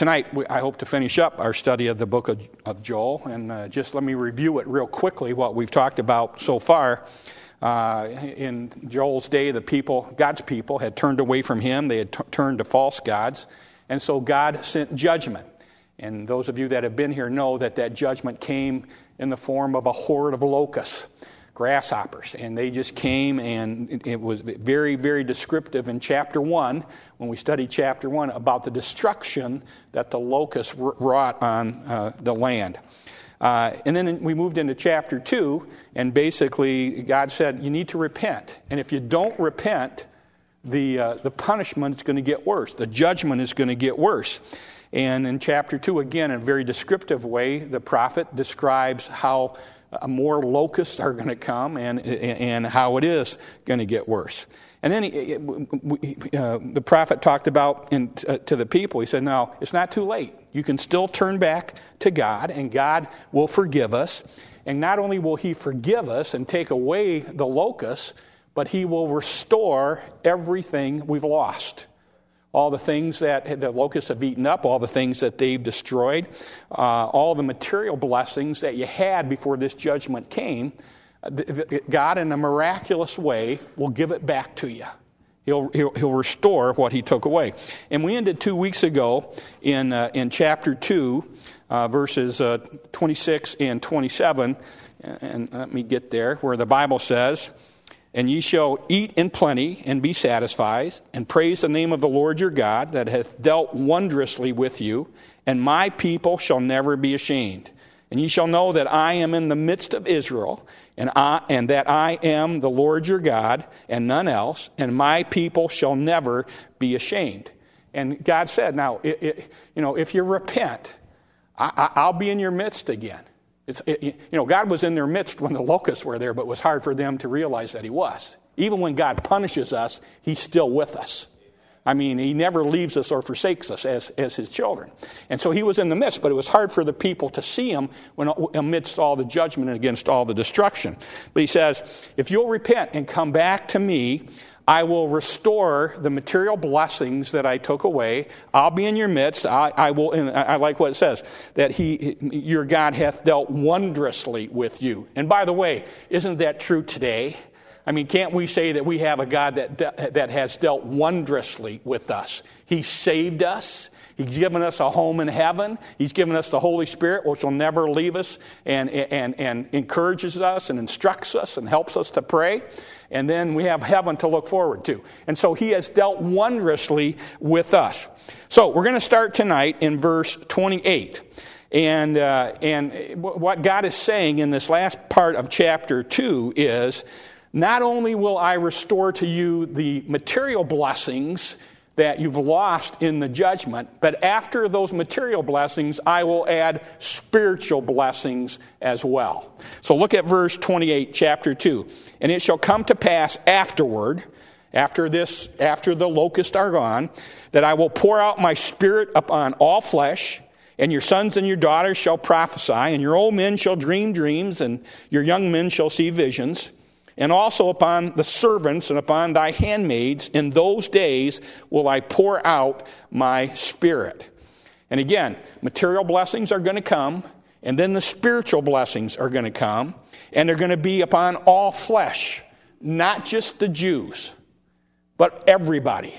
tonight, I hope to finish up our study of the book of Joel, and just let me review it real quickly, what we've talked about so far. In Joel's day, God's people, had turned away from him. They had turned to false gods, and so God sent judgment. And those of you that have been here know that judgment came in the form of a horde of locusts, grasshoppers, and they just came, and it was very, very descriptive in chapter 1, when we studied chapter 1, about the destruction that the locusts wrought on the land. And then we moved into chapter 2, and basically God said, you need to repent. And if you don't repent, the punishment is going to get worse. The judgment is going to get worse. And in chapter 2, again, in a very descriptive way, the prophet describes how more locusts are going to come and how it is going to get worse. And then the prophet talked about to the people, he said, no, it's not too late. You can still turn back to God, and God will forgive us. And not only will he forgive us and take away the locusts, but he will restore everything we've lost. All the things that the locusts have eaten up, all the things that they've destroyed, all the material blessings that you had before this judgment came, God in a miraculous way will give it back to you. He'll restore what he took away. And we ended 2 weeks ago in chapter 2, verses 26 and 27, and let me get there, where the Bible says, and ye shall eat in plenty and be satisfied, and praise the name of the Lord your God that hath dealt wondrously with you, and my people shall never be ashamed. And ye shall know that I am in the midst of Israel, and that I am the Lord your God, and none else, and my people shall never be ashamed. And God said, now, if you repent, I'll be in your midst again. God was in their midst when the locusts were there, but it was hard for them to realize that he was. Even when God punishes us, he's still with us. I mean, he never leaves us or forsakes us as his children. And so he was in the midst, but it was hard for the people to see him amidst all the judgment and against all the destruction. But he says, if you'll repent and come back to me, I will restore the material blessings that I took away. I'll be in your midst. I will. And I like what it says, that your God hath dealt wondrously with you. And by the way, isn't that true today? I mean, can't we say that we have a God that has dealt wondrously with us? He saved us. He's given us a home in heaven. He's given us the Holy Spirit, which will never leave us, and encourages us and instructs us and helps us to pray. And then we have heaven to look forward to. And so he has dealt wondrously with us. So we're going to start tonight in verse 28. And what God is saying in this last part of chapter 2 is, not only will I restore to you the material blessings that you've lost in the judgment, but after those material blessings, I will add spiritual blessings as well. So look at verse 28, chapter 2. And it shall come to pass afterward, after the locusts are gone, that I will pour out my spirit upon all flesh, and your sons and your daughters shall prophesy, and your old men shall dream dreams, and your young men shall see visions. And also upon the servants and upon thy handmaids, in those days will I pour out my spirit. And again, material blessings are going to come, and then the spiritual blessings are going to come, and they're going to be upon all flesh, not just the Jews, but everybody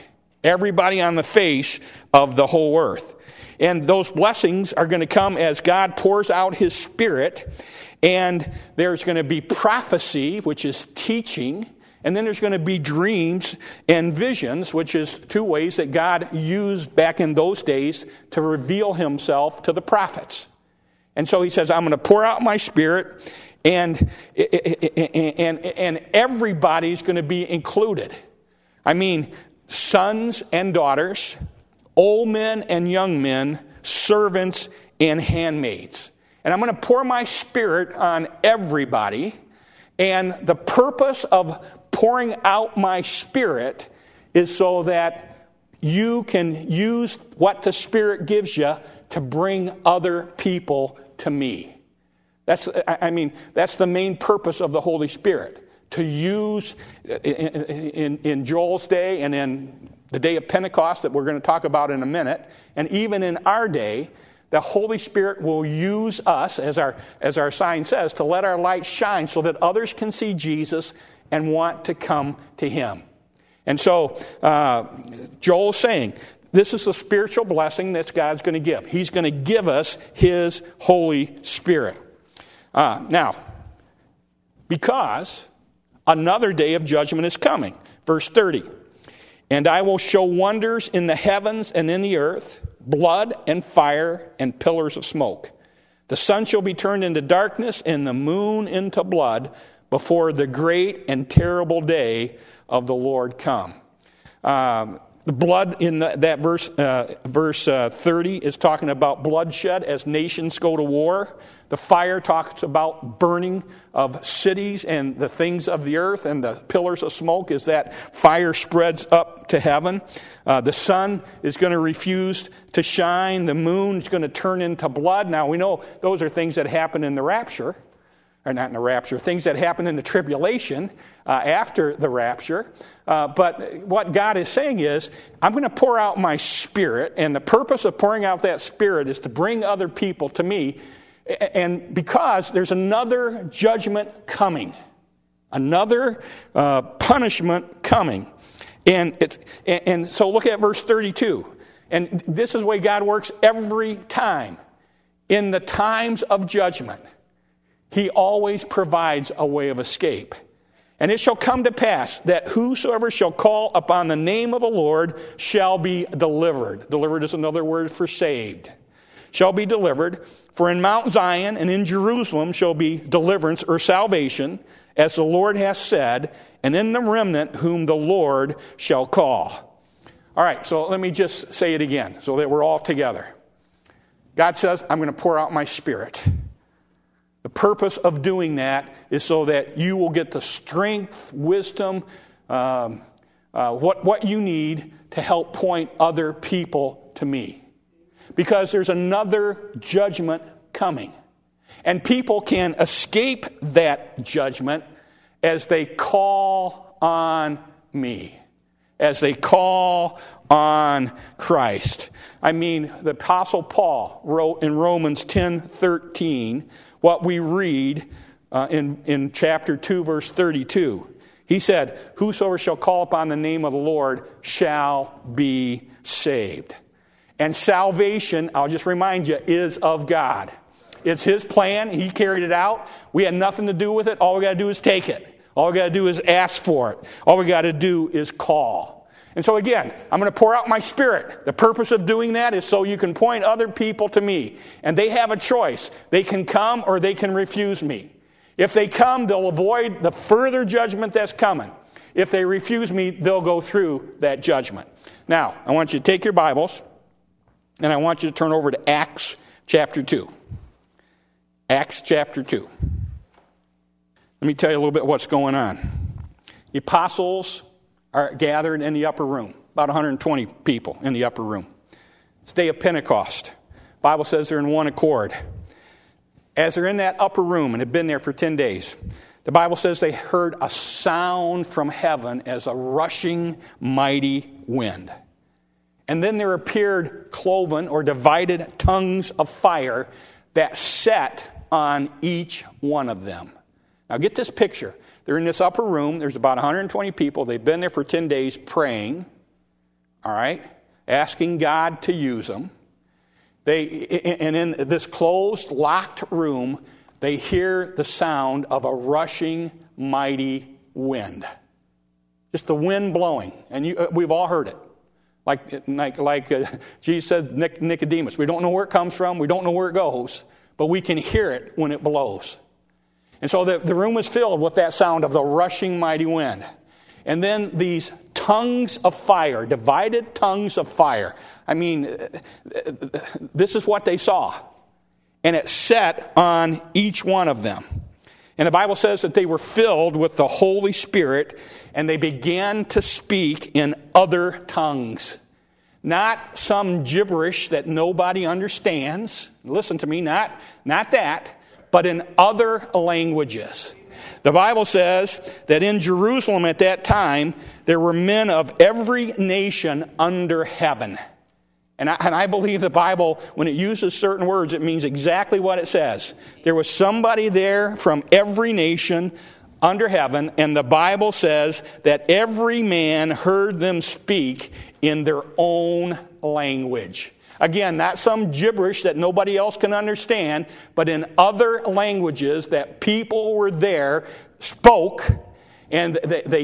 on the face of the whole earth. And those blessings are going to come as God pours out his spirit. And there's going to be prophecy, which is teaching. And then there's going to be dreams and visions, which is two ways that God used back in those days to reveal himself to the prophets. And so he says, I'm going to pour out my spirit, and everybody's going to be included. I mean, sons and daughters, old men and young men, servants and handmaids. And I'm going to pour my spirit on everybody. And the purpose of pouring out my spirit is so that you can use what the Spirit gives you to bring other people to me. That's the main purpose of the Holy Spirit. To use, in Joel's day and in the day of Pentecost that we're going to talk about in a minute, and even in our day, the Holy Spirit will use us, as our sign says, to let our light shine so that others can see Jesus and want to come to him. And so Joel's saying, this is the spiritual blessing that God's going to give. He's going to give us his Holy Spirit. Now, because another day of judgment is coming. Verse 30. And I will show wonders in the heavens and in the earth, blood and fire and pillars of smoke. The sun shall be turned into darkness and the moon into blood before the great and terrible day of the Lord come. The blood in that verse 30 is talking about bloodshed as nations go to war. The fire talks about burning of cities and the things of the earth, and the pillars of smoke is that fire spreads up to heaven. The sun is going to refuse to shine. The moon is going to turn into blood. Now, we know those are things that happen in the rapture. Or not in the rapture, things that happen in the tribulation after the rapture. But what God is saying is, I'm going to pour out my Spirit, and the purpose of pouring out that Spirit is to bring other people to me, and because there's another judgment coming, another punishment coming. And so look at verse 32. And this is the way God works every time. In the times of judgment, he always provides a way of escape. And it shall come to pass that whosoever shall call upon the name of the Lord shall be delivered. Delivered is another word for saved. Shall be delivered. For in Mount Zion and in Jerusalem shall be deliverance or salvation, as the Lord hath said, and in the remnant whom the Lord shall call. All right, so let me just say it again so that we're all together. God says, I'm going to pour out my Spirit. The purpose of doing that is so that you will get the strength, wisdom, what you need to help point other people to me. Because there's another judgment coming. And people can escape that judgment as they call on me. As they call on Christ. I mean, the Apostle Paul wrote in Romans 10:13, what we read in chapter 2, verse 32. He said, whosoever shall call upon the name of the Lord shall be saved. And salvation, I'll just remind you, is of God. It's his plan. He carried it out. We had nothing to do with it. All we got to do is take it. All we got to do is ask for it. All we got to do is call. And so again, I'm going to pour out my Spirit. The purpose of doing that is so you can point other people to me. And they have a choice. They can come or they can refuse me. If they come, they'll avoid the further judgment that's coming. If they refuse me, they'll go through that judgment. Now, I want you to take your Bibles, and I want you to turn over to Acts chapter 2. Acts chapter 2. Let me tell you a little bit what's going on. The apostles are gathered in the upper room. About 120 people in the upper room. It's the day of Pentecost. The Bible says they're in one accord. As they're in that upper room and had been there for 10 days, the Bible says they heard a sound from heaven as a rushing mighty wind. And then there appeared cloven or divided tongues of fire that set on each one of them. Now get this picture. They're in this upper room. There's about 120 people. They've been there for 10 days praying, all right, asking God to use them. And in this closed, locked room, they hear the sound of a rushing, mighty wind. Just the wind blowing. And we've all heard it. Like Jesus said, Nicodemus, we don't know where it comes from. We don't know where it goes. But we can hear it when it blows. And so the room was filled with that sound of the rushing mighty wind. And then these tongues of fire, divided tongues of fire. I mean, this is what they saw. And it set on each one of them. And the Bible says that they were filled with the Holy Spirit and they began to speak in other tongues. Not some gibberish that nobody understands. Listen to me, not that. But in other languages. The Bible says that in Jerusalem at that time, there were men of every nation under heaven. And I believe the Bible, when it uses certain words, it means exactly what it says. There was somebody there from every nation under heaven, and the Bible says that every man heard them speak in their own language. Again, not some gibberish that nobody else can understand, but in other languages that people were there spoke, and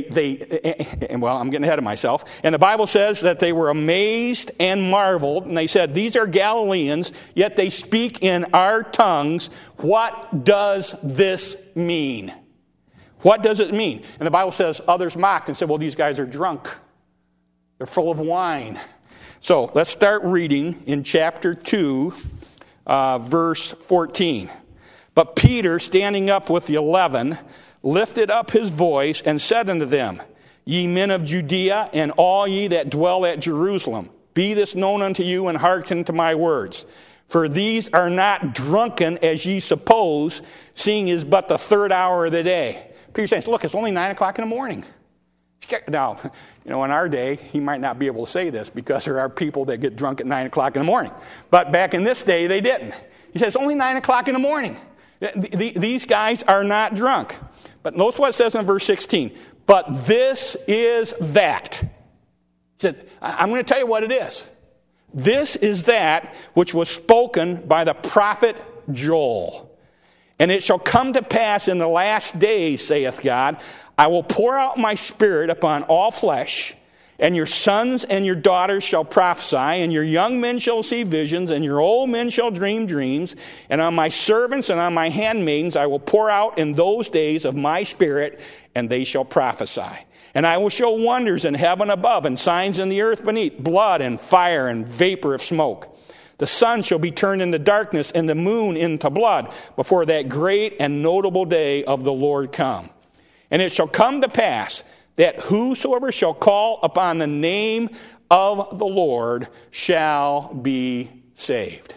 well, I'm getting ahead of myself. And the Bible says that they were amazed and marveled, and they said, "These are Galileans, yet they speak in our tongues. What does this mean?" What does it mean? And the Bible says others mocked and said, "Well, these guys are drunk. They're full of wine." So let's start reading in chapter 2, verse 14. "But Peter, standing up with the 11, lifted up his voice and said unto them, Ye men of Judea, and all ye that dwell at Jerusalem, be this known unto you, and hearken to my words. For these are not drunken as ye suppose, seeing it is but the third hour of the day." Peter says, look, it's only 9 o'clock in the morning. Now, in our day, he might not be able to say this because there are people that get drunk at 9 o'clock in the morning. But back in this day, they didn't. He says, only 9 o'clock in the morning. These guys are not drunk. But notice what it says in verse 16. "But this is that." He said, I'm going to tell you what it is. "This is that which was spoken by the prophet Joel. And it shall come to pass in the last days, saith God, I will pour out my spirit upon all flesh, and your sons and your daughters shall prophesy, and your young men shall see visions, and your old men shall dream dreams. And on my servants and on my handmaidens I will pour out in those days of my spirit, and they shall prophesy. And I will show wonders in heaven above, and signs in the earth beneath, blood and fire and vapor of smoke. The sun shall be turned into darkness, and the moon into blood, before that great and notable day of the Lord come. And it shall come to pass that whosoever shall call upon the name of the Lord shall be saved."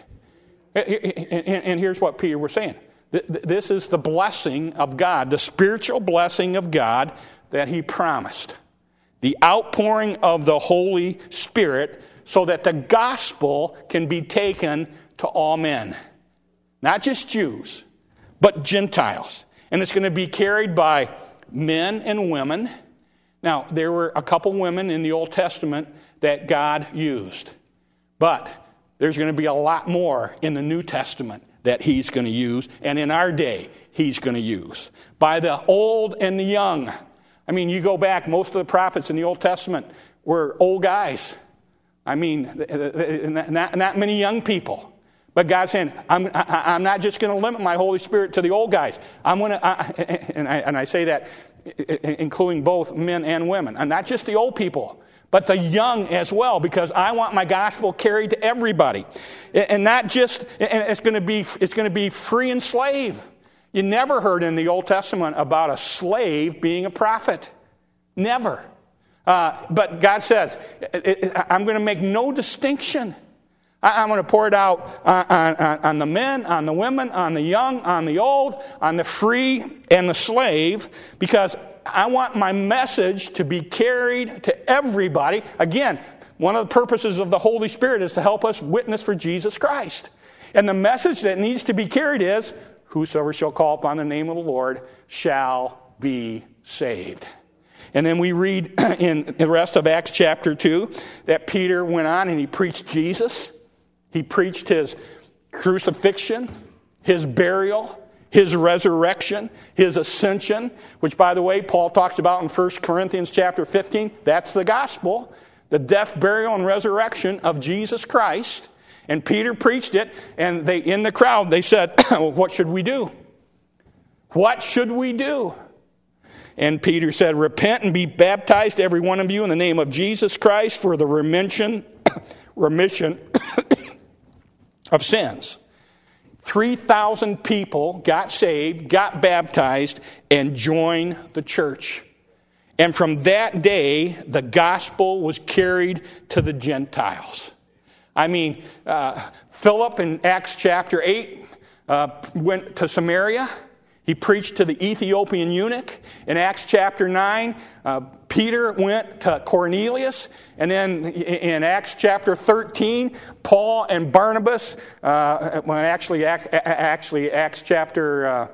And here's what Peter was saying. This is the blessing of God, the spiritual blessing of God that he promised. The outpouring of the Holy Spirit so that the gospel can be taken to all men. Not just Jews, but Gentiles. And it's going to be carried by men and women. Now, there were a couple women in the Old Testament that God used. But there's going to be a lot more in the New Testament that he's going to use. And in our day, he's going to use. By the old and the young. I mean, you go back, most of the prophets in the Old Testament were old guys. I mean, not many young people. But God's saying, I'm not just going to limit my Holy Spirit to the old guys. I'm going to, and I say that including both men and women, and not just the old people, but the young as well, because I want my gospel carried to everybody, and not just. And it's going to be free and slave. You never heard in the Old Testament about a slave being a prophet. Never. But God says, I'm going to make no distinction. I'm going to pour it out on the men, on the women, on the young, on the old, on the free and the slave, because I want my message to be carried to everybody. Again, one of the purposes of the Holy Spirit is to help us witness for Jesus Christ. And the message that needs to be carried is, whosoever shall call upon the name of the Lord shall be saved. And then we read in the rest of Acts chapter 2 that Peter went on and he preached Jesus. He preached his crucifixion, his burial, his resurrection, his ascension, which, by the way, Paul talks about in 1 Corinthians chapter 15. That's the gospel, the death, burial, and resurrection of Jesus Christ. And Peter preached it, and in the crowd, they said, well, what should we do? What should we do? And Peter said, repent and be baptized, every one of you, in the name of Jesus Christ for the remission of sins. 3,000 people got saved, got baptized, and joined the church. And from that day, the gospel was carried to the Gentiles. I mean, Philip in Acts chapter 8 went to Samaria. He preached to the Ethiopian eunuch. In Acts chapter 9, Peter went to Cornelius. And then in Acts chapter 13, Paul and Barnabas, Acts chapter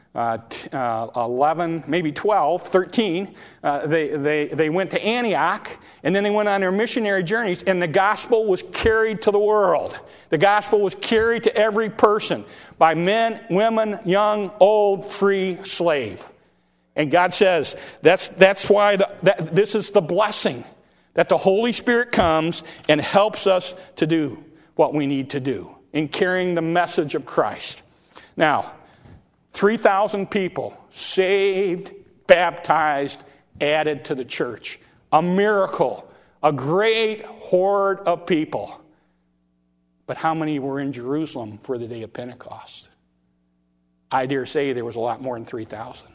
11, maybe 12, 13, they went to Antioch, and then they went on their missionary journeys, and the gospel was carried to the world. The gospel was carried to every person by men, women, young, old, free, slave. And God says that's why this is the blessing, that the Holy Spirit comes and helps us to do what we need to do in carrying the message of Christ. Now, 3,000 people saved, baptized, added to the church. A miracle, a great horde of people. But how many were in Jerusalem for the day of Pentecost? I dare say there was a lot more than 3,000.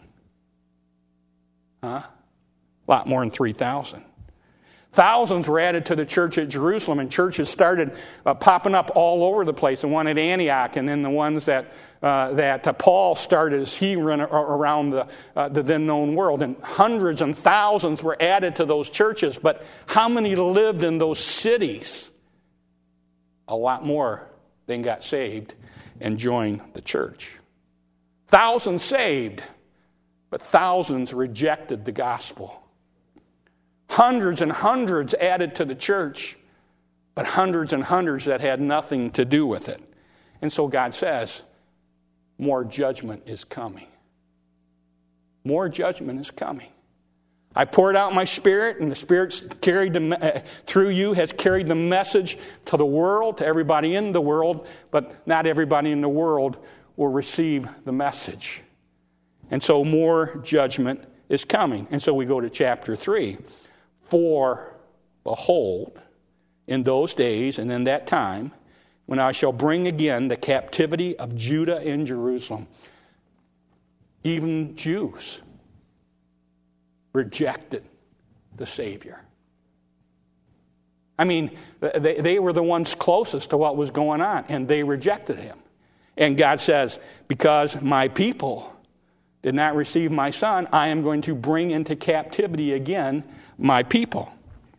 A lot more than 3,000. Thousands were added to the church at Jerusalem, and churches started popping up all over the place. The one at Antioch, and then the ones that Paul started as he ran around the then known world. And hundreds and thousands were added to those churches. But how many lived in those cities? A lot more than got saved and joined the church. Thousands saved, but thousands rejected the gospel. Hundreds and hundreds added to the church, but hundreds and hundreds that had nothing to do with it. And so God says, more judgment is coming. More judgment is coming. I poured out my Spirit, and the Spirit through you has carried the message to the world, to everybody in the world, but not everybody in the world will receive the message. And so more judgment is coming. And so we go to chapter 3. For, behold, in those days and in that time, when I shall bring again the captivity of Judah and Jerusalem, even Jews rejected the Savior. I mean, they were the ones closest to what was going on, and they rejected him. And God says, because my people did not receive my Son, I am going to bring into captivity again my people.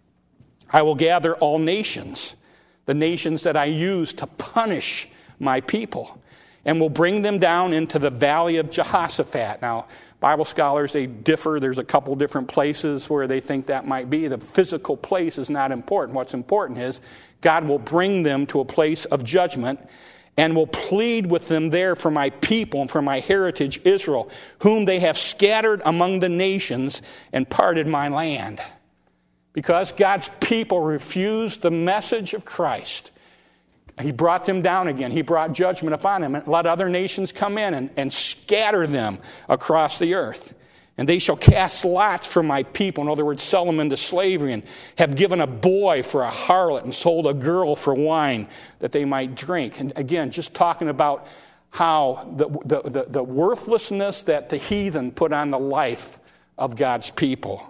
I will gather all nations, the nations that I use to punish my people, and will bring them down into the valley of Jehoshaphat. Now, Bible scholars, they differ. There's a couple different places where they think that might be. The physical place is not important. What's important is God will bring them to a place of judgment and will plead with them there for my people and for my heritage Israel, whom they have scattered among the nations and parted my land. Because God's people refused the message of Christ, he brought them down again. He brought judgment upon them and let other nations come in and scatter them across the earth. And they shall cast lots for my people. In other words, sell them into slavery, and have given a boy for a harlot and sold a girl for wine that they might drink. And again, just talking about how the worthlessness that the heathen put on the life of God's people.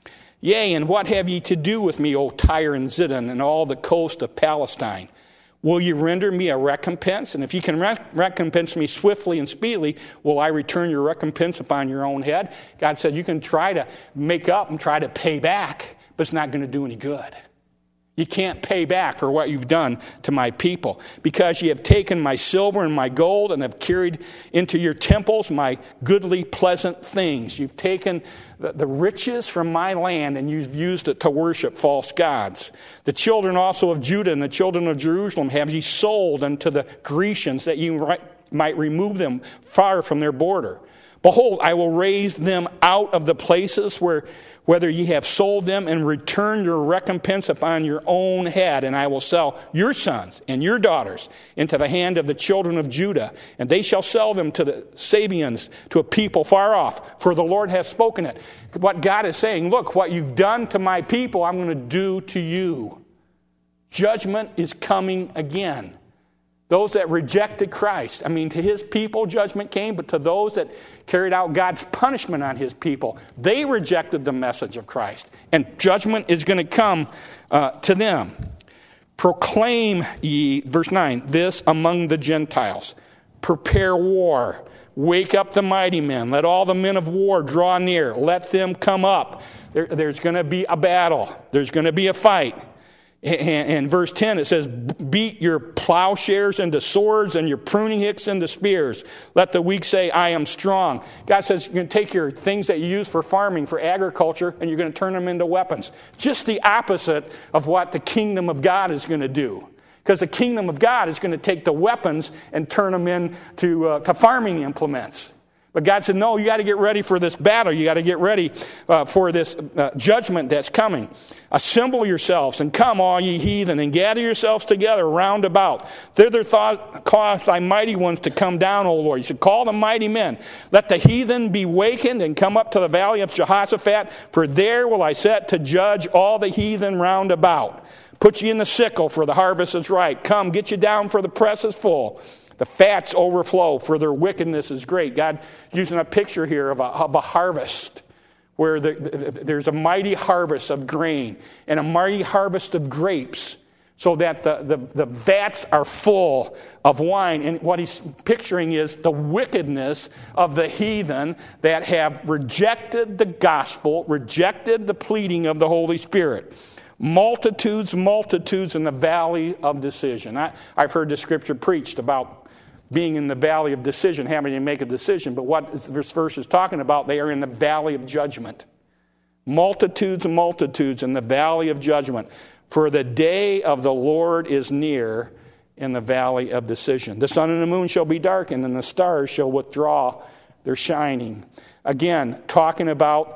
Yea, and what have ye to do with me, O Tyre and Zidon, and all the coast of Palestine? Will you render me a recompense? And if you can recompense me swiftly and speedily, will I return your recompense upon your own head? God said you can try to make up and try to pay back, but it's not going to do any good. You can't pay back for what you've done to my people, because ye have taken my silver and my gold and have carried into your temples my goodly, pleasant things. You've taken the riches from my land and you've used it to worship false gods. The children also of Judah and the children of Jerusalem have ye sold unto the Grecians, that ye might remove them far from their border. Behold, I will raise them out of the places whether ye have sold them, and return your recompense upon your own head. And I will sell your sons and your daughters into the hand of the children of Judah, and they shall sell them to the Sabeans, to a people far off, for the Lord hath spoken it. What God is saying, look, what you've done to my people, I'm going to do to you. Judgment is coming again. Those that rejected Christ, to his people judgment came, but to those that carried out God's punishment on his people, they rejected the message of Christ. And judgment is going to come to them. Proclaim ye, verse 9, this among the Gentiles. Prepare war. Wake up the mighty men. Let all the men of war draw near. Let them come up. There's going to be a battle. There's going to be a fight. And verse 10, it says, beat your plowshares into swords and your pruning hooks into spears. Let the weak say, I am strong. God says you're going to take your things that you use for farming, for agriculture, and you're going to turn them into weapons. Just the opposite of what the kingdom of God is going to do. Because the kingdom of God is going to take the weapons and turn them into to farming implements. But God said, no, you got to get ready for this battle. You got to get ready for this judgment that's coming. Assemble yourselves and come, all ye heathen, and gather yourselves together round about. Thither cause thy mighty ones to come down, O Lord. You should call the mighty men. Let the heathen be wakened and come up to the valley of Jehoshaphat, for there will I set to judge all the heathen round about. Put ye in the sickle, for the harvest is ripe. Come, get you down, for the press is full. The fats overflow, for their wickedness is great. God using a picture here of a harvest, where there's a mighty harvest of grain and a mighty harvest of grapes, so that the vats are full of wine. And what he's picturing is the wickedness of the heathen that have rejected the gospel, rejected the pleading of the Holy Spirit. Multitudes in the valley of decision. I've heard the scripture preached about being in the valley of decision, having to make a decision. But what this verse is talking about, they are in the valley of judgment. Multitudes in the valley of judgment. For the day of the Lord is near in the valley of decision. The sun and the moon shall be darkened, and the stars shall withdraw their shining. Again, talking about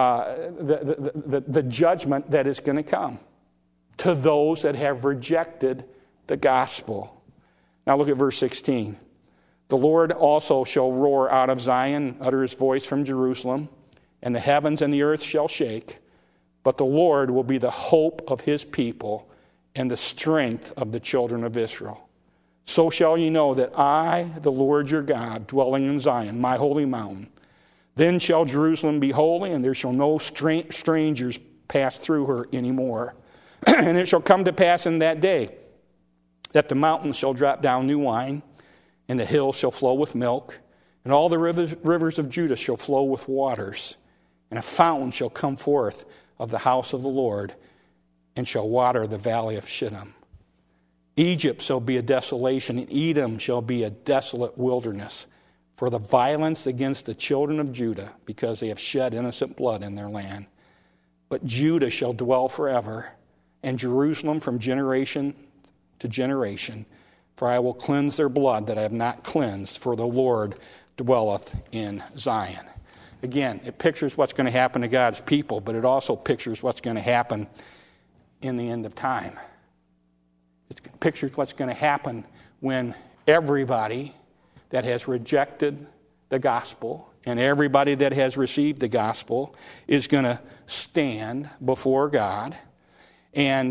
the judgment that is going to come to those that have rejected the gospel. Now look at verse 16. The Lord also shall roar out of Zion, utter his voice from Jerusalem, and the heavens and the earth shall shake. But the Lord will be the hope of his people and the strength of the children of Israel. So shall ye know that I, the Lord your God, dwelling in Zion, my holy mountain, then shall Jerusalem be holy, and there shall no strangers pass through her anymore. And it shall come to pass in that day that the mountains shall drop down new wine, and the hills shall flow with milk, and all the rivers of Judah shall flow with waters, and a fountain shall come forth of the house of the Lord, and shall water the valley of Shittim. Egypt shall be a desolation, and Edom shall be a desolate wilderness, for the violence against the children of Judah, because they have shed innocent blood in their land. But Judah shall dwell forever, and Jerusalem from generation to generation. For I will cleanse their blood that I have not cleansed, for the Lord dwelleth in Zion. Again, it pictures what's going to happen to God's people, but it also pictures what's going to happen in the end of time. It pictures what's going to happen when everybody that has rejected the gospel and everybody that has received the gospel is going to stand before God. And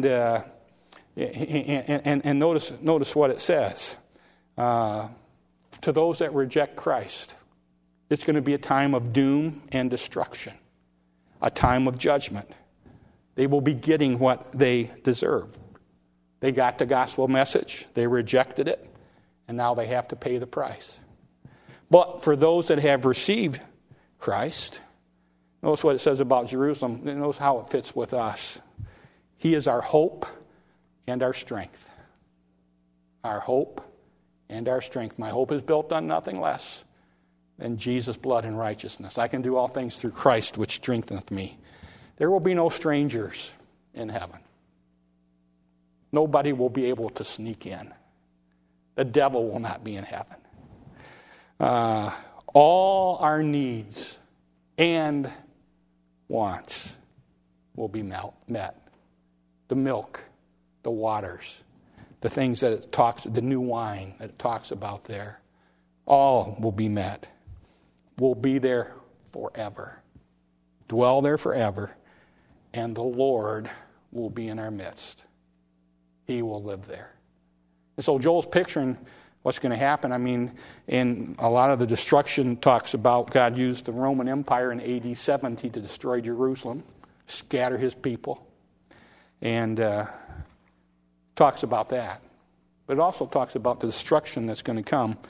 notice what it says. To those that reject Christ, it's going to be a time of doom and destruction, a time of judgment. They will be getting what they deserve. They got the gospel message, they rejected it, and now they have to pay the price. But for those that have received Christ, notice what it says about Jerusalem. Notice how it fits with us. He is our hope and our strength. Our hope and our strength. My hope is built on nothing less than Jesus' blood and righteousness. I can do all things through Christ, which strengtheneth me. There will be no strangers in heaven. Nobody will be able to sneak in. The devil will not be in heaven. All our needs and wants will be met. The milk, the waters, the things that it talks, the new wine that it talks about there, all will be met. We'll be there forever. Dwell there forever. And the Lord will be in our midst. He will live there. And so Joel's picturing what's going to happen. I mean, in a lot of the destruction talks about God used the Roman Empire in AD 70 to destroy Jerusalem, scatter his people, and talks about that. But it also talks about the destruction that's going to come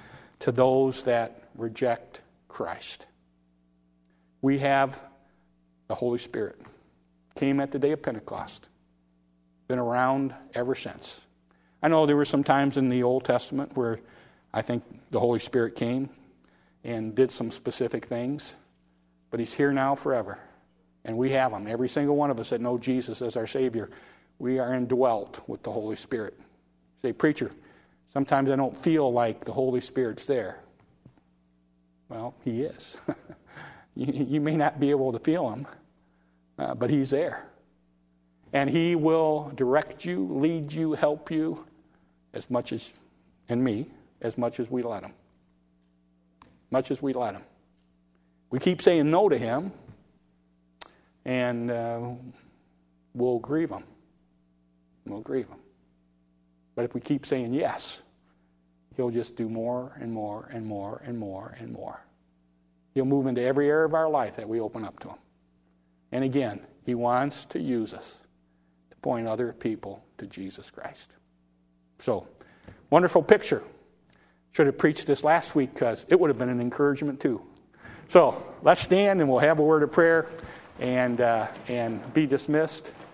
to those that reject Christ. We have the Holy Spirit. Came at the day of Pentecost. Been around ever since. I know there were some times in the Old Testament where I think the Holy Spirit came and did some specific things, but He's here now forever. And we have Him. Every single one of us that know Jesus as our Savior, we are indwelt with the Holy Spirit. Say, preacher, sometimes I don't feel like the Holy Spirit's there. Well, He is. You may not be able to feel Him, but He's there. And He will direct you, lead you, help you, as much as, and me, as much as we let Him. Much as we let Him. We keep saying no to Him, and we'll grieve Him. We'll grieve Him. But if we keep saying yes, He'll just do more and more and more and more and more. He'll move into every area of our life that we open up to Him. And again, He wants to use us to point other people to Jesus Christ. So, wonderful picture. Should have preached this last week because it would have been an encouragement too. So, let's stand and we'll have a word of prayer and be dismissed.